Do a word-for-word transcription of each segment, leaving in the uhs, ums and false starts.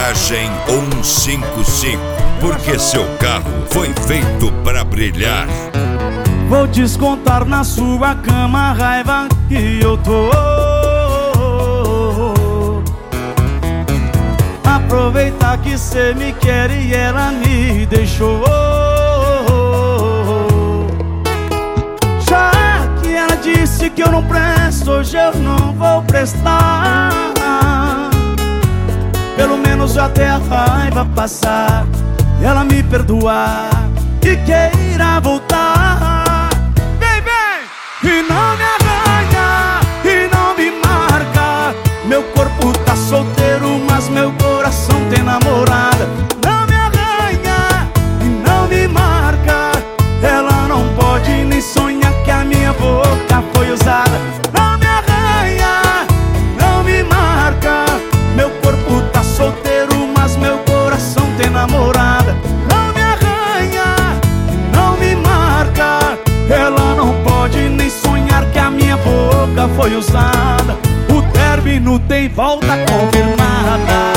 Viagem cento e cinquenta e cinco, porque seu carro foi feito pra brilhar. Vou descontar na sua cama a raiva que eu tô. Aproveitar que cê me quer e ela me deixou. Já que ela disse que eu não presto, hoje eu não vou prestar. Pelo menos até a raiva passar, ela me perdoar e queira voltar. Vem, vem! E não me arranha, e não me marca. Meu corpo tá solteiro, mas meu coração tem namorada. Não me arranha, e não me marca. Ela não pode nem sonhar que a minha boca foi usada. Não me arranha, não me marca. Meu corpo tá solteiro, mas meu coração tem namorada. Não me arranha, não me marca. Ela não pode nem sonhar que a minha boca foi usada. O término tem volta confirmada.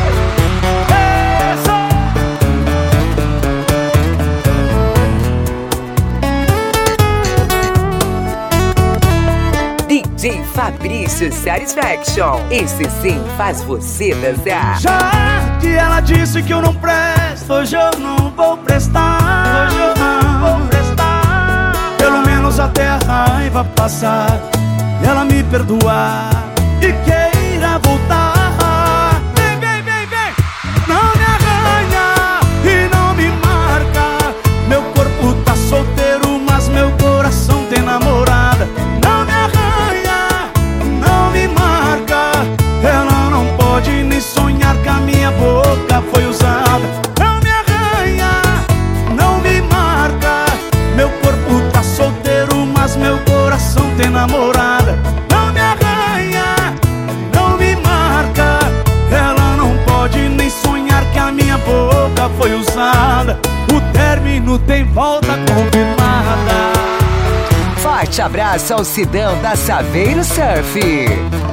D J Fabrício Satisfaction, esse sim faz você dançar. Já que ela disse que eu não presto, hoje eu não vou prestar. Hoje eu não vou prestar. Pelo menos até a raiva passar, ela me perdoar e queira voltar. Vem, vem, vem, vem! Não me arranha e não me marca. Meu corpo tá solteiro, mas meu coração tem namorada. Não me arranha, não me marca. Ela não pode nem sonhar que a minha boca foi usada. Não me arranha, não me marca. Meu corpo tá solteiro, mas meu coração tem namorada. Não me arranha, não me marca. Ela não pode nem sonhar que a minha boca foi usada. O término tem volta confirmada. Forte abraço ao Sidão da Saveiro Surf.